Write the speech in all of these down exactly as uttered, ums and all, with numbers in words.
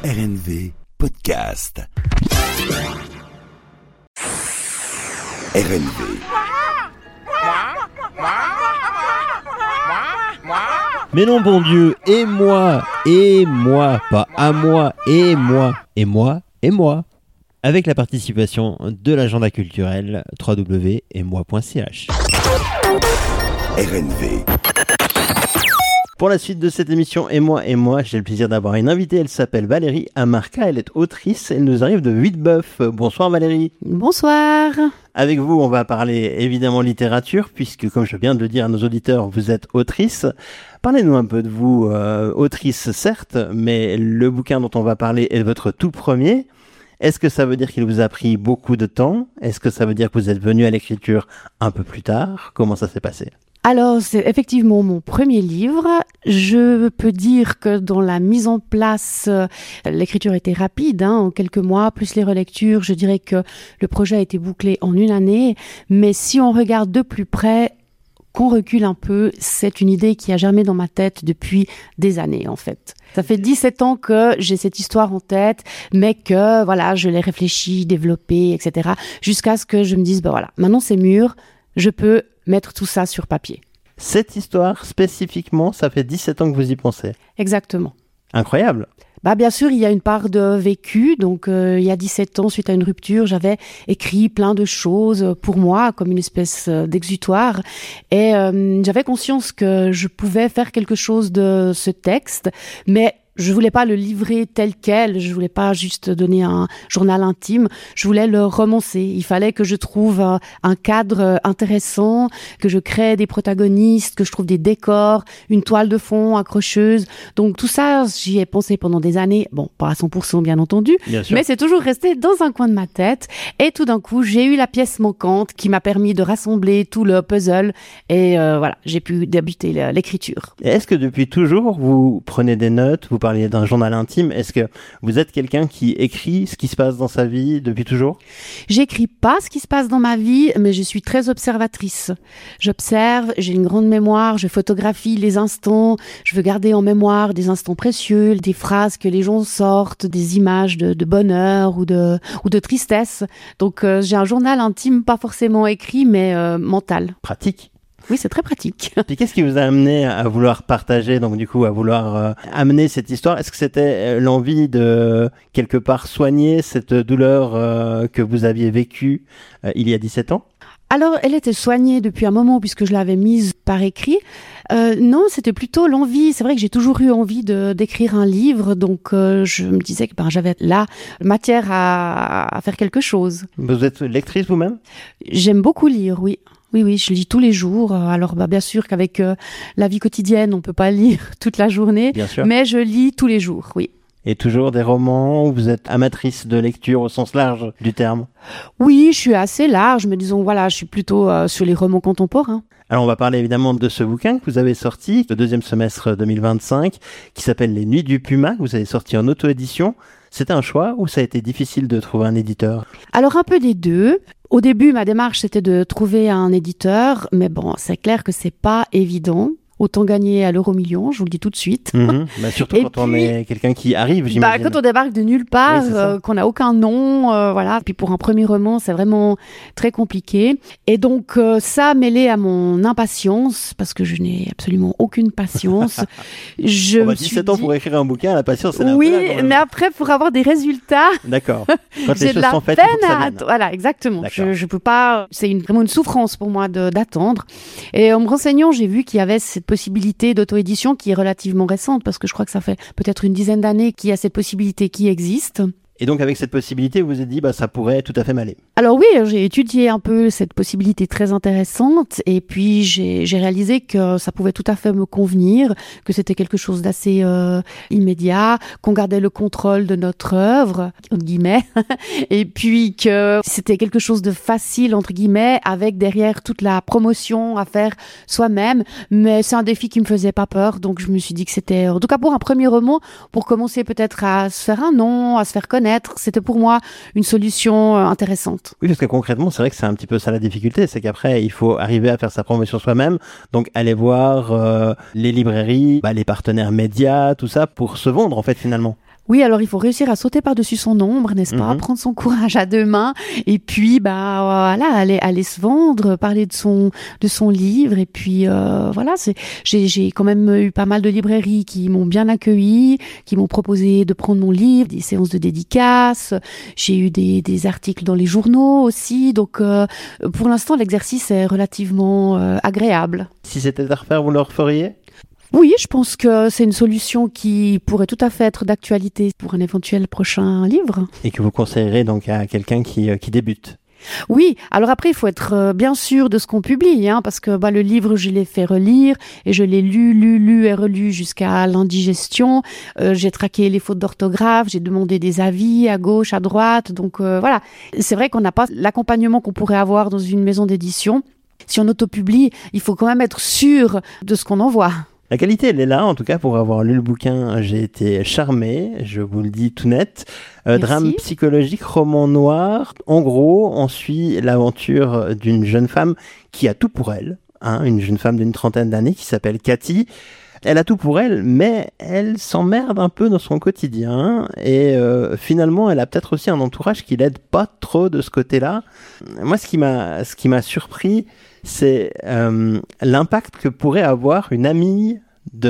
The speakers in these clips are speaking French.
R N V Podcast. R N V. Mais non, bon Dieu, et moi, et moi, pas à moi, et moi, et moi, et moi. Avec la participation de l'agenda culturel w w w point et moi point c h. R N V. Pour la suite de cette émission, et moi, et moi, j'ai le plaisir d'avoir une invitée. Elle s'appelle Valérie Amarca, elle est autrice, elle nous arrive de Huitboeuf. Bonsoir Valérie. Bonsoir. Avec vous, on va parler évidemment littérature, puisque comme je viens de le dire à nos auditeurs, vous êtes autrice. Parlez-nous un peu de vous, euh, autrice certes, mais le bouquin dont on va parler est votre tout premier. Est-ce que ça veut dire qu'il vous a pris beaucoup de temps ? Est-ce que ça veut dire que vous êtes venu à l'écriture un peu plus tard ? Comment ça s'est passé ? Alors, c'est effectivement mon premier livre. Je peux dire que dans la mise en place, euh, l'écriture était rapide, hein, en quelques mois, plus les relectures. Je dirais que le projet a été bouclé en une année. Mais si on regarde de plus près, qu'on recule un peu, c'est une idée qui a germé dans ma tête depuis des années, en fait. Ça fait dix-sept ans que j'ai cette histoire en tête, mais que, voilà, je l'ai réfléchie, développée, et cetera, jusqu'à ce que je me dise, ben voilà, maintenant c'est mûr, je peux mettre tout ça sur papier. Cette histoire, spécifiquement, ça fait dix-sept ans que vous y pensez. Exactement. Incroyable. Bah, bien sûr, il y a une part de vécu. Donc, euh, il y a dix-sept ans, suite à une rupture, j'avais écrit plein de choses pour moi, comme une espèce d'exutoire. Et euh, j'avais conscience que je pouvais faire quelque chose de ce texte, mais je voulais pas le livrer tel quel, je voulais pas juste donner un journal intime, je voulais le romancer. Il fallait que je trouve un, un cadre intéressant, que je crée des protagonistes, que je trouve des décors, une toile de fond accrocheuse. Donc tout ça, j'y ai pensé pendant des années. Bon, pas à cent pour cent bien entendu, bien sûr. Mais c'est toujours resté dans un coin de ma tête. Et tout d'un coup, j'ai eu la pièce manquante qui m'a permis de rassembler tout le puzzle. Et euh, voilà, j'ai pu débuter l'écriture. Et est-ce que depuis toujours, vous prenez des notes, vous parliez d'un journal intime, est-ce que vous êtes quelqu'un qui écrit ce qui se passe dans sa vie depuis toujours ? J'écris pas ce qui se passe dans ma vie, mais je suis très observatrice. J'observe, j'ai une grande mémoire, je photographie les instants, je veux garder en mémoire des instants précieux, des phrases que les gens sortent, des images de, de bonheur ou de, ou de tristesse. Donc euh, j'ai un journal intime, pas forcément écrit, mais euh, mental. Pratique. Oui, c'est très pratique. Puis qu'est-ce qui vous a amené à vouloir partager, donc du coup à vouloir euh, amener cette histoire ? Est-ce que c'était euh, l'envie de quelque part soigner cette douleur euh, que vous aviez vécue euh, il y a dix-sept ans ? Alors, elle était soignée depuis un moment puisque je l'avais mise par écrit. Euh, non, c'était plutôt l'envie. C'est vrai que j'ai toujours eu envie de d'écrire un livre, donc euh, je me disais que ben, j'avais là matière à, à faire quelque chose. Vous êtes lectrice vous-même ? J'aime beaucoup lire, oui. Oui, oui, je lis tous les jours. Alors, bah, bien sûr qu'avec euh, la vie quotidienne, on peut pas lire toute la journée. Bien sûr. Mais je lis tous les jours, oui. Et toujours des romans où vous êtes amatrice de lecture au sens large du terme ? Oui, je suis assez large, mais disons, voilà, je suis plutôt euh, sur les romans contemporains. Alors on va parler évidemment de ce bouquin que vous avez sorti le deuxième semestre deux mille vingt-cinq, qui s'appelle Les Nuits du Puma, que vous avez sorti en auto-édition. C'était un choix ou ça a été difficile de trouver un éditeur ? Alors un peu des deux. Au début, ma démarche, c'était de trouver un éditeur, mais bon, c'est clair que c'est pas évident. Autant gagner à l'euro million, je vous le dis tout de suite. Mmh, bah surtout et quand puis, on est quelqu'un qui arrive, j'imagine. Bah, quand on débarque de nulle part, oui, euh, qu'on n'a aucun nom, euh, voilà. Puis pour un premier roman, c'est vraiment très compliqué. Et donc euh, ça, mêlé à mon impatience, parce que je n'ai absolument aucune patience, je on va me suis dix-sept dit... ans pour écrire un bouquin, la patience, c'est oui, un peu là, mais après, pour avoir des résultats... D'accord. Quand j'ai les de choses la sont faites, peine il faut que ça à... vienne. Voilà, exactement. D'accord. Je, je peux pas... C'est une, vraiment une souffrance pour moi de, d'attendre. Et en me renseignant, j'ai vu qu'il y avait cette possibilité d'auto-édition qui est relativement récente, parce que je crois que ça fait peut-être une dizaine d'années qu'il y a cette possibilité qui existe. Et donc avec cette possibilité, vous vous êtes dit, bah, ça pourrait tout à fait m'aller. Alors oui, j'ai étudié un peu cette possibilité très intéressante et puis j'ai, j'ai réalisé que ça pouvait tout à fait me convenir, que c'était quelque chose d'assez euh, immédiat, qu'on gardait le contrôle de notre œuvre, entre guillemets, et puis que c'était quelque chose de facile, entre guillemets, avec derrière toute la promotion à faire soi-même. Mais c'est un défi qui me faisait pas peur, donc je me suis dit que c'était, en tout cas pour un premier roman, pour commencer peut-être à se faire un nom, à se faire connaître, c'était pour moi une solution intéressante. Oui, parce que concrètement, c'est vrai que c'est un petit peu ça la difficulté, c'est qu'après, il faut arriver à faire sa promotion soi-même, donc aller voir euh, les librairies, bah, les partenaires médias, tout ça, pour se vendre en fait finalement. Oui, alors il faut réussir à sauter par-dessus son ombre, n'est-ce pas, Mhm. prendre son courage à deux mains et puis bah voilà, aller aller se vendre, parler de son de son livre et puis euh, voilà, c'est j'ai j'ai quand même eu pas mal de librairies qui m'ont bien accueilli, qui m'ont proposé de prendre mon livre, des séances de dédicaces, j'ai eu des des articles dans les journaux aussi, donc euh, pour l'instant l'exercice est relativement euh, agréable. Si c'était à refaire, vous le referiez? Oui, je pense que c'est une solution qui pourrait tout à fait être d'actualité pour un éventuel prochain livre. Et que vous conseillerez donc à quelqu'un qui, euh, qui débute? Oui, alors après, il faut être euh, bien sûr de ce qu'on publie, hein, parce que bah, le livre, je l'ai fait relire et je l'ai lu, lu, lu et relu jusqu'à l'indigestion. Euh, j'ai traqué les fautes d'orthographe, j'ai demandé des avis à gauche, à droite. Donc euh, voilà, c'est vrai qu'on n'a pas l'accompagnement qu'on pourrait avoir dans une maison d'édition. Si on autopublie, il faut quand même être sûr de ce qu'on envoie. La qualité, elle est là, en tout cas, pour avoir lu le bouquin, j'ai été charmé, je vous le dis tout net. Euh, drame psychologique, roman noir. En gros, on suit l'aventure d'une jeune femme qui a tout pour elle, hein, une jeune femme d'une trentaine d'années qui s'appelle Cathy. Elle a tout pour elle, mais elle s'emmerde un peu dans son quotidien et euh, finalement, elle a peut-être aussi un entourage qui l'aide pas trop de ce côté-là. Moi, ce qui m'a, ce qui m'a surpris, c'est euh, l'impact que pourrait avoir une amie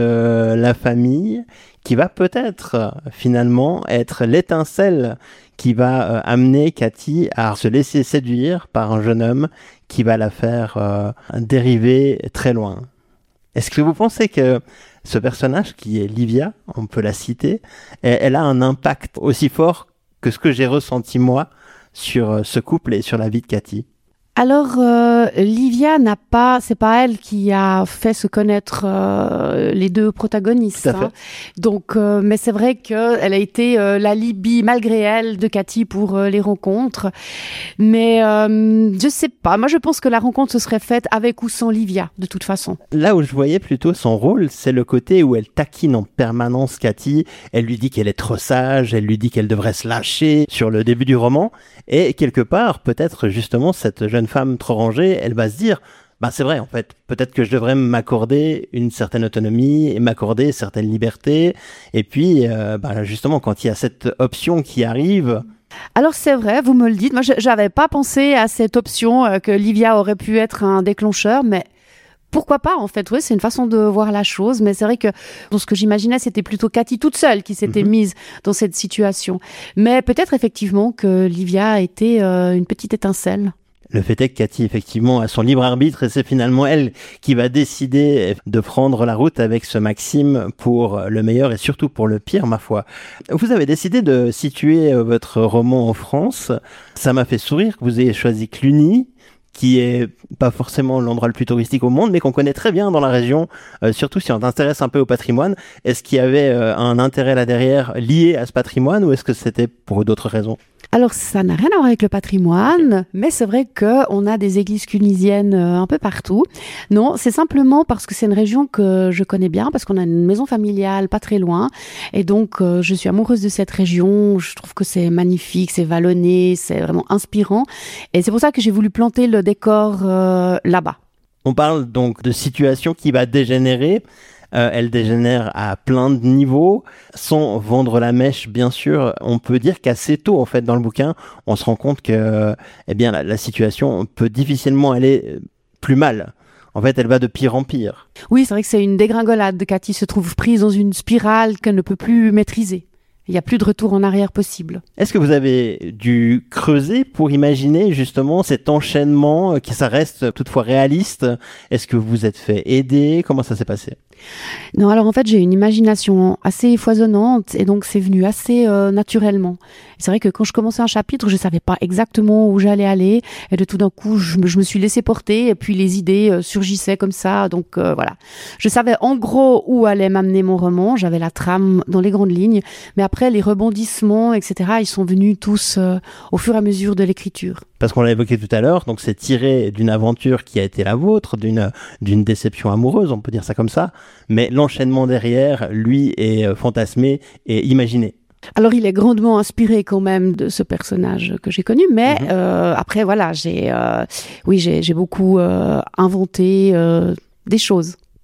de la famille qui va peut-être euh, finalement être l'étincelle qui va euh, amener Cathy à se laisser séduire par un jeune homme qui va la faire euh, dériver très loin. Est-ce que vous pensez que ce personnage qui est Livia, on peut la citer, elle, elle a un impact aussi fort que ce que j'ai ressenti moi sur ce couple et sur la vie de Cathy? Alors, euh, Livia n'a pas, c'est pas elle qui a fait se connaître euh, les deux protagonistes. Tout à fait. Hein. Donc, euh, mais c'est vrai qu'elle a été euh, l'alibi malgré elle de Cathy pour euh, les rencontres. Mais euh, je sais pas. Moi, je pense que la rencontre se serait faite avec ou sans Livia, de toute façon. Là où je voyais plutôt son rôle, c'est le côté où elle taquine en permanence Cathy. Elle lui dit qu'elle est trop sage, elle lui dit qu'elle devrait se lâcher sur le début du roman. Et quelque part, peut-être justement, cette jeune femme trop rangée, elle va se dire, bah c'est vrai en fait, peut-être que je devrais m'accorder une certaine autonomie et m'accorder certaines libertés. Et puis, euh, bah justement, quand il y a cette option qui arrive... Alors c'est vrai, vous me le dites, moi je, j'avais pas pensé à cette option euh, que Livia aurait pu être un déclencheur, mais... Pourquoi pas, en fait, oui, c'est une façon de voir la chose, mais c'est vrai que dans ce que j'imaginais, c'était plutôt Cathy toute seule qui s'était mmh. mise dans cette situation. Mais peut-être effectivement que Livia a été euh, une petite étincelle. Le fait est que Cathy, effectivement, a son libre arbitre et c'est finalement elle qui va décider de prendre la route avec ce Maxime pour le meilleur et surtout pour le pire, ma foi. Vous avez décidé de situer votre roman en France. Ça m'a fait sourire que vous ayez choisi Cluny, qui est pas forcément l'endroit le plus touristique au monde, mais qu'on connaît très bien dans la région, euh, surtout si on s'intéresse un peu au patrimoine. Est-ce qu'il y avait euh, un intérêt là derrière lié à ce patrimoine ou est-ce que c'était pour d'autres raisons ? Alors, ça n'a rien à voir avec le patrimoine, mais c'est vrai qu'on a des églises clunisiennes un peu partout. Non, c'est simplement parce que c'est une région que je connais bien, parce qu'on a une maison familiale pas très loin. Et donc, euh, je suis amoureuse de cette région. Je trouve que c'est magnifique, c'est vallonné, c'est vraiment inspirant. Et c'est pour ça que j'ai voulu planter le décor euh, là-bas. On parle donc de situation qui va dégénérer. Euh, elle dégénère à plein de niveaux. Sans vendre la mèche, bien sûr, on peut dire qu'assez tôt, en fait, dans le bouquin, on se rend compte que, eh bien, la, la situation peut difficilement aller plus mal. En fait, elle va de pire en pire. Oui, c'est vrai que c'est une dégringolade. Cathy se trouve prise dans une spirale qu'elle ne peut plus maîtriser. Il n'y a plus de retour en arrière possible. Est-ce que vous avez dû creuser pour imaginer justement cet enchaînement, qui ça reste toutefois réaliste? Est-ce que vous vous êtes fait aider? Comment ça s'est passé? Non, alors en fait, j'ai une imagination assez foisonnante et donc c'est venu assez euh, naturellement. C'est vrai que quand je commençais un chapitre, je savais pas exactement où j'allais aller et de tout d'un coup, je me, je me suis laissée porter et puis les idées euh, surgissaient comme ça. Donc euh, voilà, je savais en gros où allait m'amener mon roman. J'avais la trame dans les grandes lignes, mais après les rebondissements, et cetera, ils sont venus tous euh, au fur et à mesure de l'écriture. Parce qu'on l'a évoqué tout à l'heure, donc c'est tiré d'une aventure qui a été la vôtre, d'une d'une déception amoureuse, on peut dire ça comme ça, mais l'enchaînement derrière, lui, est fantasmé et imaginé. Alors il est grandement inspiré quand même de ce personnage que j'ai connu, mais mmh. euh, après voilà, j'ai euh, oui j'ai j'ai beaucoup euh, inventé euh, des choses.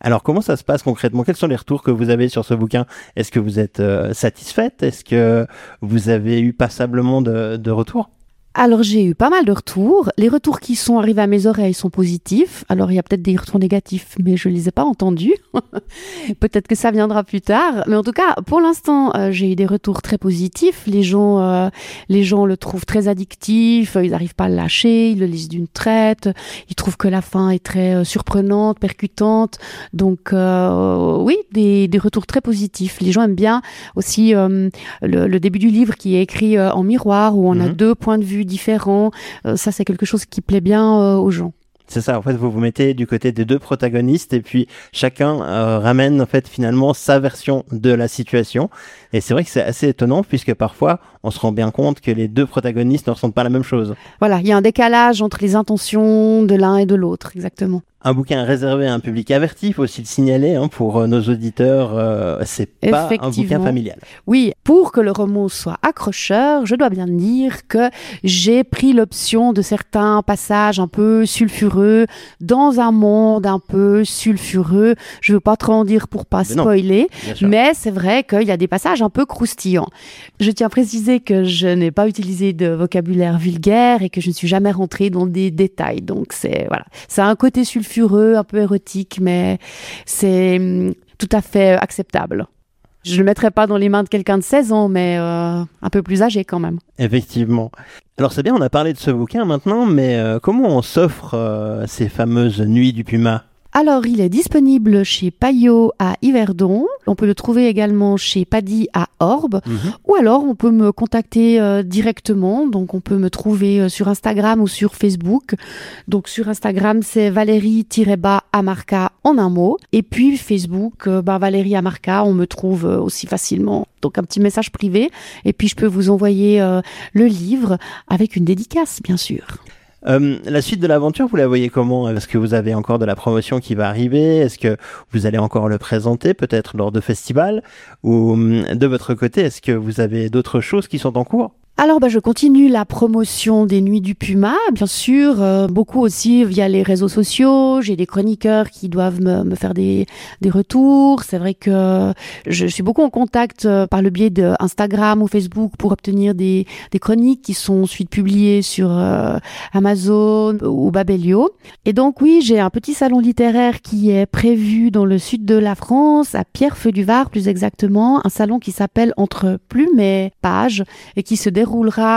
Alors, comment ça se passe concrètement? Quels sont les retours que vous avez sur ce bouquin? Est-ce que vous êtes euh, satisfaite? Est-ce que vous avez eu passablement de, de retours? Alors, j'ai eu pas mal de retours. Les retours qui sont arrivés à mes oreilles sont positifs. Alors, il y a peut-être des retours négatifs, mais je les ai pas entendus. Peut-être que ça viendra plus tard. Mais en tout cas, pour l'instant, euh, j'ai eu des retours très positifs. Les gens, euh, les gens le trouvent très addictif. Ils n'arrivent pas à le lâcher. Ils le lisent d'une traite. Ils trouvent que la fin est très euh, surprenante, percutante. Donc, euh, oui, des, des retours très positifs. Les gens aiment bien aussi euh, le, le début du livre qui est écrit euh, en miroir, où on mmh. a deux points de vue différents. Euh, ça, c'est quelque chose qui plaît bien euh, aux gens. C'est ça, en fait, vous vous mettez du côté des deux protagonistes et puis chacun euh, ramène en fait finalement sa version de la situation. Et c'est vrai que c'est assez étonnant puisque parfois on se rend bien compte que les deux protagonistes ne ressentent pas la même chose. Voilà, il y a un décalage entre les intentions de l'un et de l'autre, exactement. Un bouquin réservé à un public averti, il faut aussi le signaler hein, pour nos auditeurs, euh, c'est pas un bouquin familial. Oui, pour que le roman soit accrocheur, je dois bien dire que j'ai pris l'option de certains passages un peu sulfureux dans un monde un peu sulfureux. Je veux pas trop en dire pour pas mais spoiler, non, mais c'est vrai qu'il y a des passages un peu croustillants. Je tiens à préciser que je n'ai pas utilisé de vocabulaire vulgaire et que je ne suis jamais rentrée dans des détails. Donc c'est voilà, c'est un côté sulfureux, un peu érotique, mais c'est tout à fait acceptable. Je ne le mettrai pas dans les mains de quelqu'un de seize ans, mais euh, un peu plus âgé quand même. Effectivement. Alors c'est bien, on a parlé de ce bouquin maintenant, mais euh, comment on s'offre euh, ces fameuses nuits du Puma ? Alors, il est disponible chez Payot à Yverdon. On peut le trouver également chez Paddy à Orbe. Mmh. Ou alors, on peut me contacter euh, directement. Donc, on peut me trouver euh, sur Instagram ou sur Facebook. Donc, sur Instagram, c'est Valérie-Amarca en un mot. Et puis, Facebook, euh, bah, Valérie Amarca, on me trouve euh, aussi facilement. Donc, un petit message privé. Et puis, je peux vous envoyer euh, le livre avec une dédicace, bien sûr. Euh, la suite de l'aventure, vous la voyez comment ? Est-ce que vous avez encore de la promotion qui va arriver ? Est-ce que vous allez encore le présenter, peut-être lors de festivals ? Ou de votre côté, est-ce que vous avez d'autres choses qui sont en cours ? Alors, bah, je continue la promotion des Nuits du Puma, bien sûr, euh, beaucoup aussi via les réseaux sociaux. J'ai des chroniqueurs qui doivent me, me faire des, des retours. C'est vrai que je, je suis beaucoup en contact euh, par le biais de Instagram ou Facebook pour obtenir des, des chroniques qui sont ensuite publiées sur euh, Amazon ou Babelio. Et donc, oui, j'ai un petit salon littéraire qui est prévu dans le sud de la France, à Pierrefeu-du-Var plus exactement, un salon qui s'appelle Entre Plumes et Pages et qui se déroulera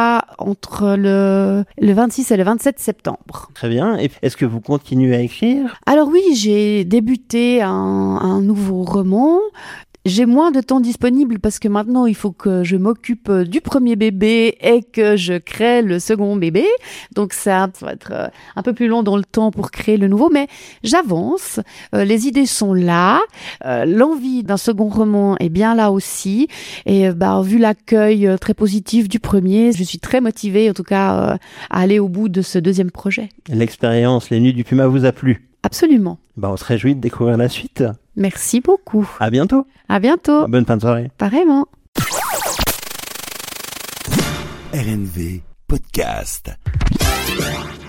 entre le, le vingt-six et le vingt-sept septembre. Très bien. Et est-ce que vous continuez à écrire ? Alors oui, j'ai débuté un, un nouveau roman. J'ai moins de temps disponible parce que maintenant, il faut que je m'occupe du premier bébé et que je crée le second bébé. Donc, ça va être un peu plus long dans le temps pour créer le nouveau, mais j'avance. Euh, les idées sont là. Euh, l'envie d'un second roman est bien là aussi. Et bah, vu l'accueil très positif du premier, je suis très motivée, en tout cas, euh, à aller au bout de ce deuxième projet. L'expérience, les Nuits du Puma vous a plu ? Absolument. Bah, on se réjouit de découvrir la suite. Merci beaucoup. À bientôt. À bientôt. Bonne fin de soirée. Pareillement. R N V Podcast.